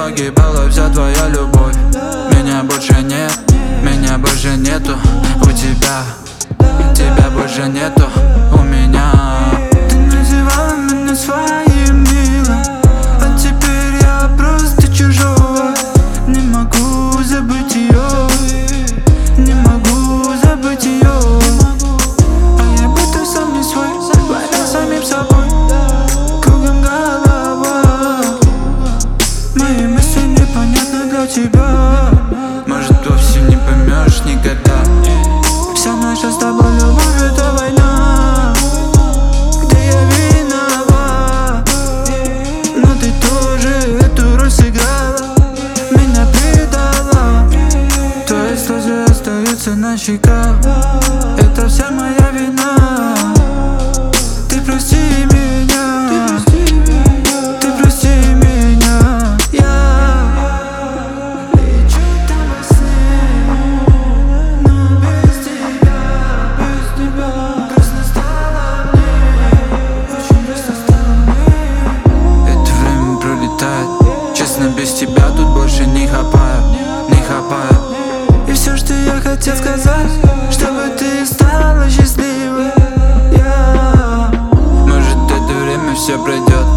погибала вся твоя любовь. Меня больше нет, меня больше нету у тебя. Тебя больше нету у меня. Ты называла меня своим милым, а теперь я просто чужой. Не могу забыть ее, не могу забыть ее. А я будто сам не свой, война самим собой. Кругом голова, мои мысли непонятны для тебя. Может, вовсе не поймешь никогда. Вся наша с тобой любовь — это война, где я виноват, но ты тоже эту роль сыграла. Меня предала, твои слезы остаются на щеках. Это вся моя вина. Ты прости меня, ты прости меня. Я лечу там во сне, но без тебя грустно стало мне, очень грустно стало мне. Это время пролетает, честно, без тебя тут больше не хапаю, не хапаю. И все, что я хотел сказать, чтобы ты стала счастливой. Может, это время все пройдет,